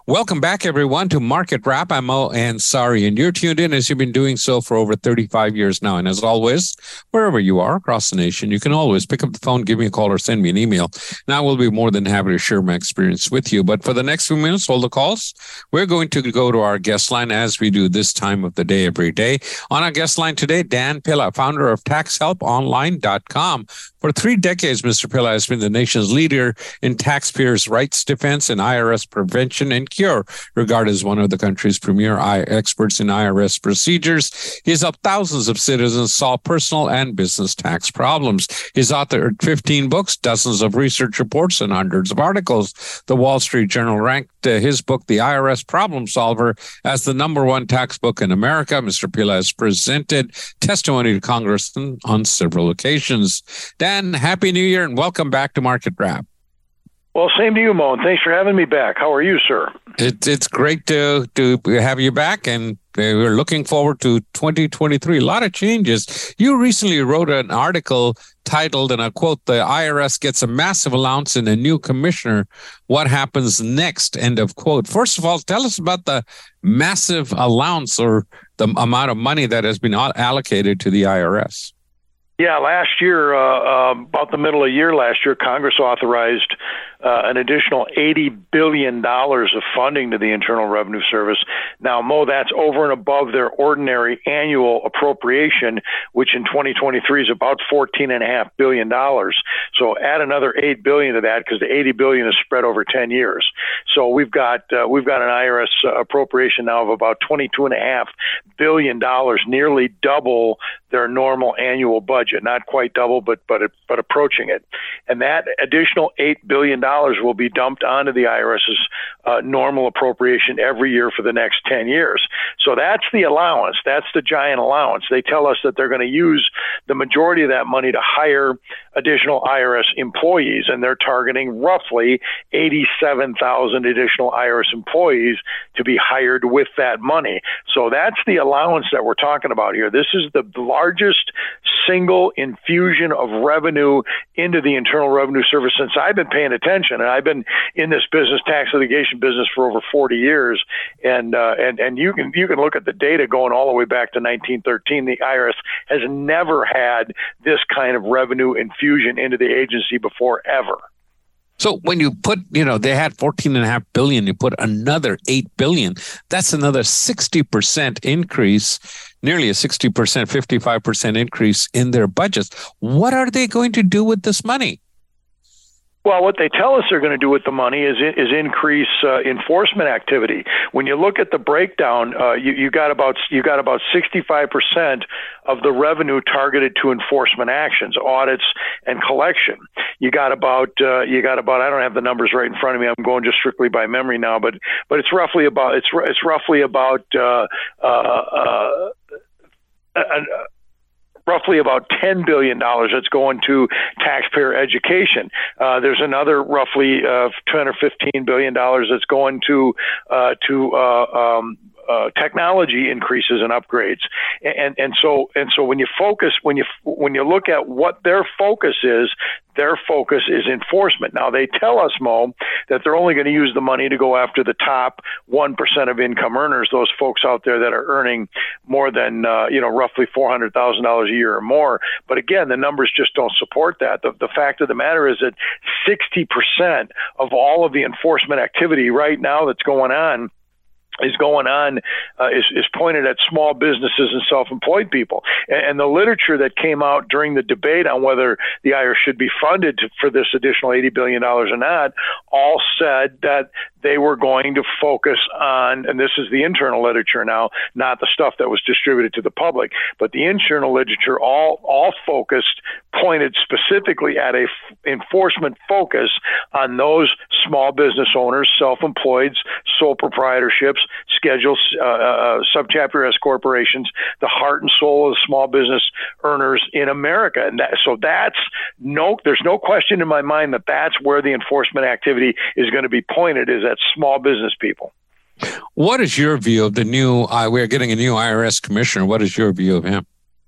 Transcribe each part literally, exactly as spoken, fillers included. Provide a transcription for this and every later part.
Welcome back, everyone, to Market Wrap. I'm Mo Ansari, and you're tuned in as you've been doing so for over thirty-five years now. And as always, wherever you are across the nation, you can always pick up the phone, give me a call, or send me an email. Now, we'll be more than happy to share my experience with you. But for the next few minutes, hold the calls. We're going to go to our guest line as we do this time of the day every day. On our guest line today, Dan Pilla, founder of tax help online dot com. For three decades, Mister Pilla has been the nation's leader in taxpayers' rights defense and I R S prevention and cure, regarded as one of the country's premier experts in I R S procedures. He's helped thousands of citizens solve personal and business tax problems. He's authored fifteen books, dozens of research reports, and hundreds of articles. The Wall Street Journal ranked uh, his book, The I R S Problem Solver, as the number one tax book in America. Mister Pilla has presented testimony to Congress on several occasions. Dan, Happy New Year and welcome back to Market Wrap. Well, same to you, Mo, and thanks for having me back. How are you, sir? It, it's great to, to have you back, and we're looking forward to twenty twenty-three. A lot of changes. You recently wrote an article titled, and I quote, "The I R S gets a massive allowance and a new commissioner. What happens next?" End of quote. First of all, tell us about the massive allowance or the amount of money that has been allocated to the I R S. Yeah, last year, uh, uh, about the middle of the year last year, Congress authorized uh, an additional eighty billion dollars of funding to the Internal Revenue Service. Now, Mo, that's over and above their ordinary annual appropriation, which in twenty twenty-three is about fourteen point five billion dollars. So add another eight billion dollars to that, because the eighty billion dollars is spread over ten years. So we've got uh, we've got an I R S uh, appropriation now of about twenty-two point five billion dollars, nearly double their normal annual budget. Not quite double, but but but approaching it. And that additional eight billion dollars will be dumped onto the IRS's uh, normal appropriation every year for the next ten years. So that's the allowance. That's the giant allowance. They tell us that they're going to use the majority of that money to hire additional I R S employees, and they're targeting roughly eighty-seven thousand additional I R S employees to be hired with that money. So that's the allowance that we're talking about here. This is the largest single infusion of revenue into the Internal Revenue Service since I've been paying attention, and I've been in this business, tax litigation business, for over forty years. And uh, and and you can you can look at the data going all the way back to nineteen thirteen. The I R S has never had this kind of revenue infusion into the agency before, ever. So when you put, you know, they had fourteen and a half billion, you put another eight billion, that's another sixty percent increase, nearly a sixty percent, fifty-five percent increase in their budgets. What are they going to do with this money? Well, what they tell us they're going to do with the money is is increase uh, enforcement activity. When you look at the breakdown, uh, you, you got about you got about sixty-five percent of the revenue targeted to enforcement actions, audits, and collection. You got about uh, you got about I don't have the numbers right in front of me. I'm going just strictly by memory now, but but it's roughly about it's it's roughly about uh, uh, uh, uh, uh, roughly about ten billion dollars that's going to taxpayer education. Uh, there's another roughly uh, ten or fifteen billion dollars that's going to uh, to uh, um, uh, technology increases and upgrades. And and so and so when you focus when you when you look at what their focus is, their focus is enforcement. Now, they tell us, Mo, that they're only going to use the money to go after the top one percent of income earners, those folks out there that are earning more than, uh, you know, roughly four hundred thousand dollars a year or more. But again, the numbers just don't support that. The, the fact of the matter is that sixty percent of all of the enforcement activity right now that's going on is going on uh, is, is pointed at small businesses and self-employed people. And, and the literature that came out during the debate on whether the I R S should be funded to, for this additional eighty billion dollars or not, all said that they were going to focus on, and this is the internal literature now, not the stuff that was distributed to the public, but the internal literature all, all focused, pointed specifically at a f- enforcement focus on those small business owners, self-employeds, sole proprietorships, schedules, uh, uh, subchapter S corporations, the heart and soul of small business earners in America. And that, so that's no, there's no question in my mind that that's where the enforcement activity is going to be pointed, is at small business people. What is your view of the new, uh, we're getting a new I R S commissioner. What is your view of him?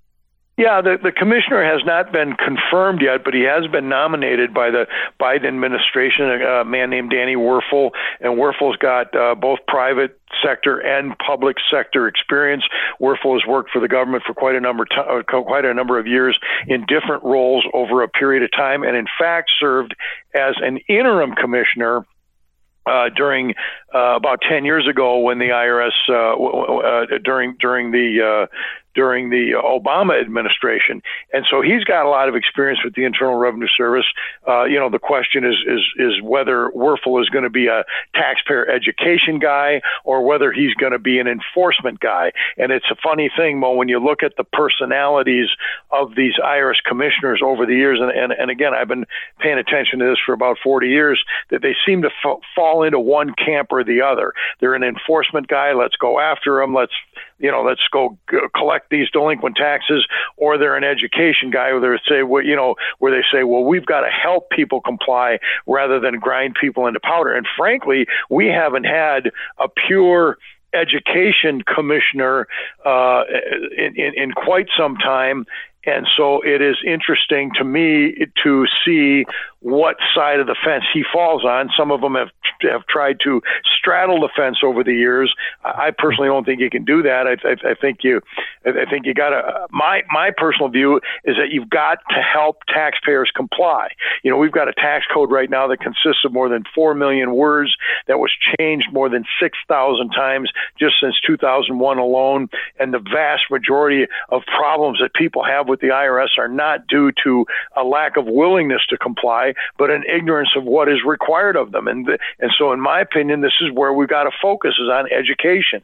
Yeah, the, the commissioner has not been confirmed yet, but he has been nominated by the Biden administration, a, a man named Danny Werfel. And Werfel's got uh, both private sector and public sector experience. Werfel has worked for the government for quite a number to, uh, quite a number of years in different roles over a period of time, and in fact served as an interim commissioner Uh, during uh, about ten years ago when the I R S uh, uh, during during the uh, during the Obama administration, and so he's got a lot of experience with the Internal Revenue Service. Uh, you know, the question is is is whether Werfel is going to be a taxpayer education guy or whether he's going to be an enforcement guy. And it's a funny thing, Mo, when you look at the personalities of these I R S commissioners over the years, and and, and again, I've been paying attention to this for about forty years, that they seem to f- fall into one camp or the other. They're an enforcement guy. Let's go after them. Let's, you know, let's go g- collect these delinquent taxes. Or they're an education guy where they say, well, you know, where they say, well, we've got to help people comply rather than grind people into powder. And frankly, we haven't had a pure education commissioner uh, in, in, in quite some time. And so it is interesting to me to see what side of the fence he falls on. Some of them have have tried to straddle the fence over the years. I personally don't think you can do that. I, I, I think you, I think you got to. My my personal view is that you've got to help taxpayers comply. You know, we've got a tax code right now that consists of more than four million words, that was changed more than six thousand times just since two thousand one alone, and the vast majority of problems that people have with the I R S are not due to a lack of willingness to comply, but an ignorance of what is required of them. And, the, and so in my opinion, this is where we've got to focus, is on education.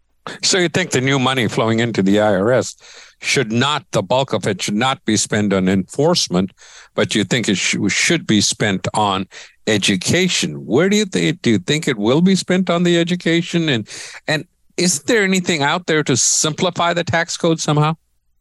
So you think the new money flowing into the I R S should not, the bulk of it should not be spent on enforcement, but you think it sh- should be spent on education. Where do you think, do you think it will be spent on the education? And, and is there anything out there to simplify the tax code somehow?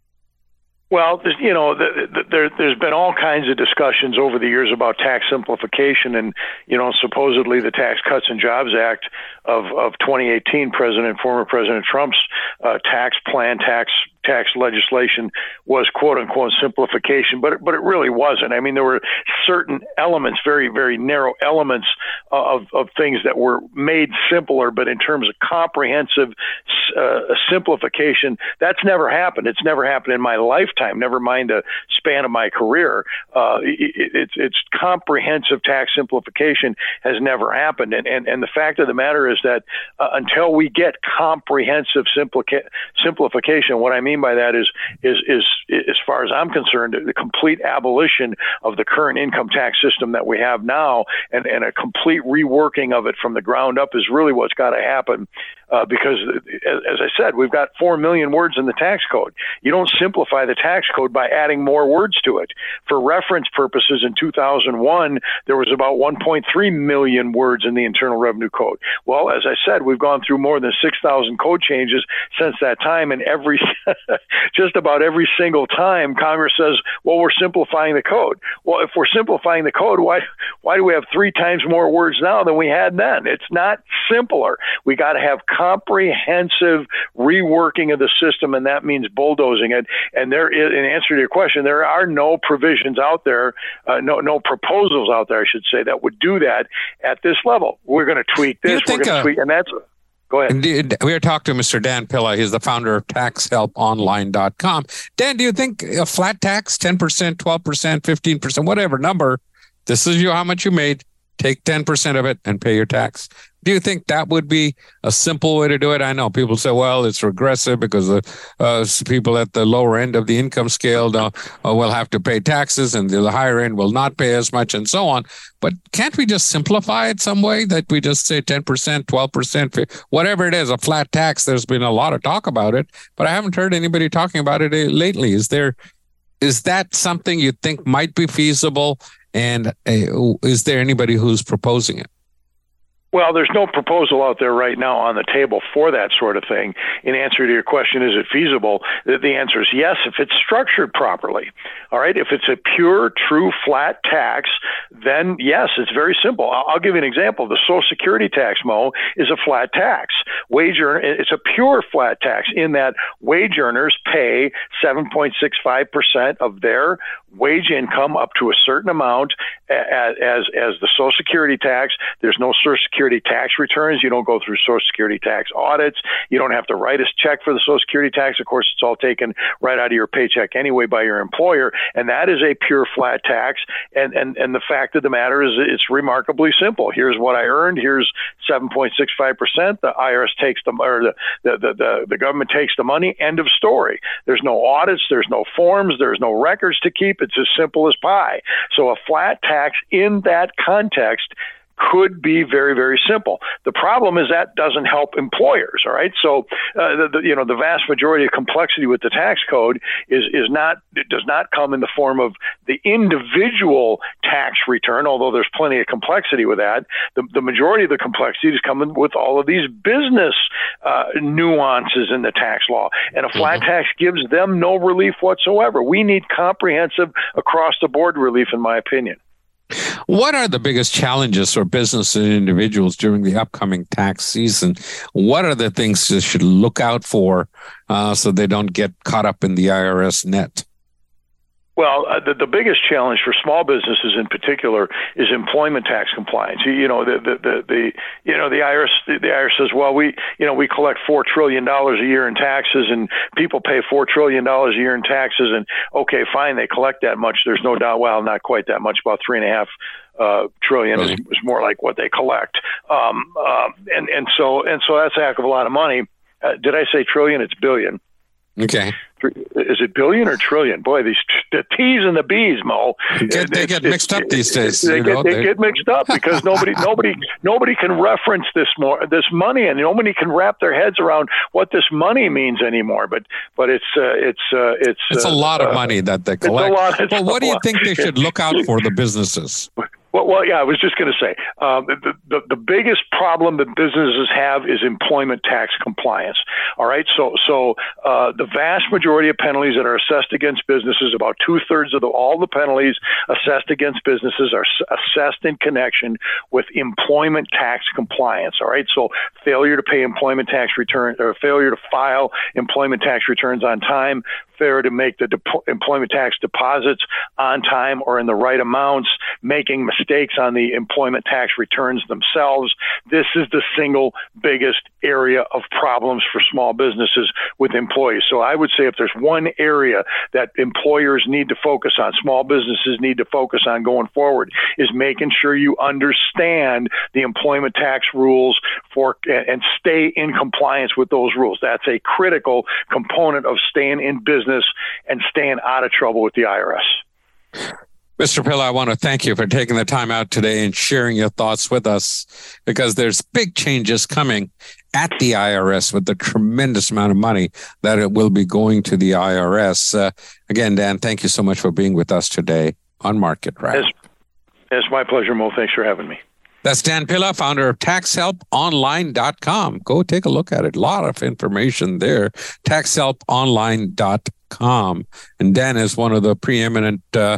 Well, you know, the, the, there, there's been all kinds of discussions over the years about tax simplification, and, you know, supposedly the Tax Cuts and Jobs Act of, of twenty eighteen, President, former President Trump's uh, tax plan, tax tax legislation was quote unquote simplification, but but it really wasn't. I mean, there were certain elements, very, very narrow elements of, of things that were made simpler, but in terms of comprehensive uh, simplification, that's never happened. It's never happened in my lifetime, never mind the span of my career. Uh, it, it's, it's comprehensive tax simplification has never happened. And, and, and the fact of the matter is that uh, until we get comprehensive simplica- simplification, what I mean by that is, is, is, as far as I'm concerned, the complete abolition of the current income tax system that we have now, and, and a complete reworking of it from the ground up is really what's got to happen. Uh, because, as I said, we've got four million words in the tax code. You don't simplify the tax code by adding more words to it. For reference purposes, in two thousand one, there was about one point three million words in the Internal Revenue Code. Well, as I said, we've gone through more than six thousand code changes since that time, and every just about every single time, Congress says, well, we're simplifying the code. Well, if we're simplifying the code, why why do we have three times more words now than we had then? It's not simpler. We got to have comprehensive reworking of the system, and that means bulldozing it. And there is, in answer to your question, there are no provisions out there, uh, no no proposals out there, I should say, that would do that at this level. We're going to tweak this, we're going to uh, tweak, and that's... Go ahead. We are talking to Mister Dan Pilla. He's the founder of tax help online dot com. Dan, do you think a flat tax, ten percent, twelve percent, fifteen percent, whatever number, this is you how much you made, take ten percent of it and pay your tax? Do you think that would be a simple way to do it? I know people say, well, it's regressive because the uh, people at the lower end of the income scale uh, will have to pay taxes and the higher end will not pay as much and so on. But can't we just simplify it some way that we just say ten percent, twelve percent, whatever it is, a flat tax? There's been a lot of talk about it, but I haven't heard anybody talking about it lately. Is there, is that something you think might be feasible? And uh, is there anybody who's proposing it? Well, there's no proposal out there right now on the table for that sort of thing. In answer to your question, is it feasible? The answer is yes, if it's structured properly. All right. If it's a pure, true, flat tax, then yes, it's very simple. I'll give you an example. The Social Security tax, Mo, is a flat tax. Wage earner, it's a pure flat tax in that wage earners pay seven point six five percent of their wage income up to a certain amount as, as, as the Social Security tax. There's no Social Security tax returns. You don't go through Social Security tax audits. You don't have to write a check for the Social Security tax. Of course, it's all taken right out of your paycheck anyway by your employer. And that is a pure flat tax. And, and, and the fact of the matter is it's remarkably simple. Here's what I earned. Here's seven point six five percent. The I R S takes the, or the, the, the, the, the government takes the money. End of story. There's no audits. There's no forms. There's no records to keep. It's as simple as pie. So a flat tax in that context could be very, very simple. The problem is that doesn't help employers. All right. So, uh, the, the, you know, the vast majority of complexity with the tax code is, is not, it does not come in the form of the individual tax return, although there's plenty of complexity with that. The, the majority of the complexity is coming with all of these business uh, nuances in the tax law. And a flat mm-hmm. tax gives them no relief whatsoever. We need comprehensive across the board relief, in my opinion. What are the biggest challenges for business and individuals during the upcoming tax season? What are the things they should look out for uh, so they don't get caught up in the I R S net? Well, uh, the, the biggest challenge for small businesses in particular is employment tax compliance. You, you know, the, the, the, the, you know, the I R S, the, the I R S says, well, we, you know, we collect four trillion dollars a year in taxes and people pay four trillion dollars a year in taxes. And okay, fine, they collect that much. There's no doubt. Well, not quite that much, about three and a half uh, trillion really? is, is more like what they collect. Um, uh, and, and so, and so that's a heck of a lot of money. Uh, did I say trillion? It's billion. Okay. Is it billion or trillion? Boy, these the T's and the B's, Mo. Get, they get mixed up these days. They, get, they get mixed up because nobody, nobody, nobody can reference this more this money, and nobody can wrap their heads around what this money means anymore. But, but it's uh, it's uh, it's it's uh, a lot of uh, money that they collect. It's a lot, it's well, what do you lot. think they should look out for, the businesses? Well, well, yeah, I was just going to say um, the, the the biggest problem that businesses have is employment tax compliance. All right, so so uh, the vast majority of penalties that are assessed against businesses, about two thirds of the, all the penalties assessed against businesses, are s- assessed in connection with employment tax compliance. All right, so failure to pay employment tax return or failure to file employment tax returns on time, failure to make the de- employment tax deposits on time or in the right amounts, making mistakes on the employment tax returns themselves. This is the single biggest area of problems for small businesses with employees. So I would say if there's one area that employers need to focus on, small businesses need to focus on going forward, is making sure you understand the employment tax rules for and stay in compliance with those rules. That's a critical component of staying in business and staying out of trouble with the I R S. Mister Pilla, I want to thank you for taking the time out today and sharing your thoughts with us, because there's big changes coming at the I R S with the tremendous amount of money that it will be going to the I R S. Uh, again, Dan, thank you so much for being with us today on Market Wrap. It's, it's my pleasure, Mo. Thanks for having me. That's Dan Pilla, founder of tax help online dot com. Go take a look at it. A lot of information there. tax help online dot com. And Dan is one of the preeminent, uh,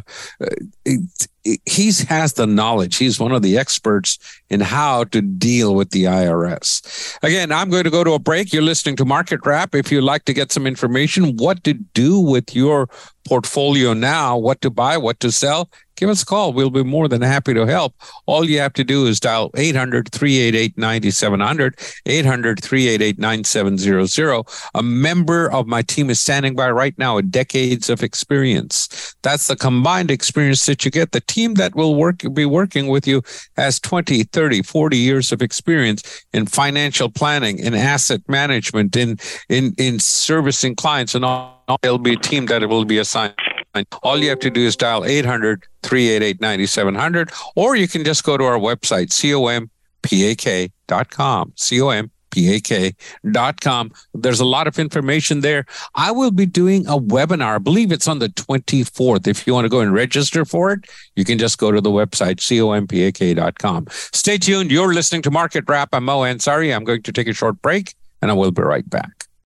he has the knowledge. He's one of the experts in how to deal with the I R S. Again, I'm going to go to a break. You're listening to Market Wrap. If you'd like to get some information, what to do with your portfolio now, what to buy, what to sell, give us a call. We'll be more than happy to help. All you have to do is dial eight hundred, three eight eight, nine seven zero zero, eight hundred, three eight eight, nine seven zero zero. A member of my team is standing by right now with decades of experience. That's the combined experience that you get. The team that will work be working with you has twenty, thirty, forty years of experience in financial planning, in asset management, in in in servicing clients, and all. It'll be a team that it will be assigned. All you have to do is dial eight hundred, three eight eight, nine seven zero zero, or you can just go to our website, com pak dot com, com P A K dot com. There's a lot of information there. I will be doing a webinar. I believe it's on the twenty-fourth. If you want to go and register for it, you can just go to the website, compak dot com. Stay tuned. You're listening to Market Wrap. I'm Mo Ansari. I'm going to take a short break, and I will be right back.